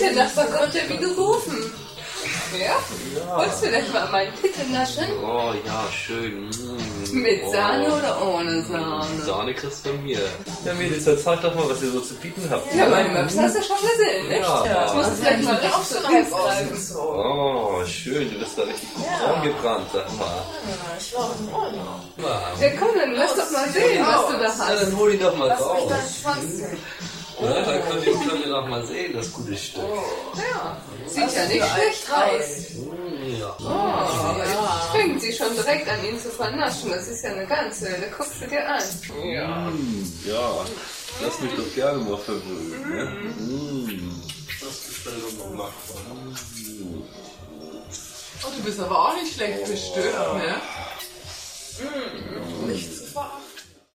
Der Nachbar konnte wie gerufen. Ja? Wolltest du vielleicht mal meinen Titel naschen? Oh ja, schön. Mit Sahne oder ohne Sahne? Sahne kriegst du von mir. Ja, Mädels, dann zeig doch mal, was ihr so zu bieten habt. Ja, meine Möps hast du schon gesehen, nicht? Ja. Das musst du vielleicht mal richtig so festgreifen. Oh, schön, du bist da richtig braun gebrannt, sag mal. Ich war in Ordnung. Ja, komm, dann lass doch mal sehen, was du da Ja, hast. dann hol ihn doch mal Lass mich raus. deinen Schwanz sehen. Ja, dann könnt ihr doch mal sehen, das gute Stück. Ja, sieht ja nicht schlecht aus. Ja. Oh, aber jetzt fängt sie schon direkt an, ihn zu vernaschen. Das ist ja eine ganze Hölle. Guckst du dir an. Ja. Ja, lass mich doch gerne mal verwöhnen. Ne? Das gefällt mir noch machbar. Oh, du bist aber auch nicht schlecht bestückt, ne? Nichts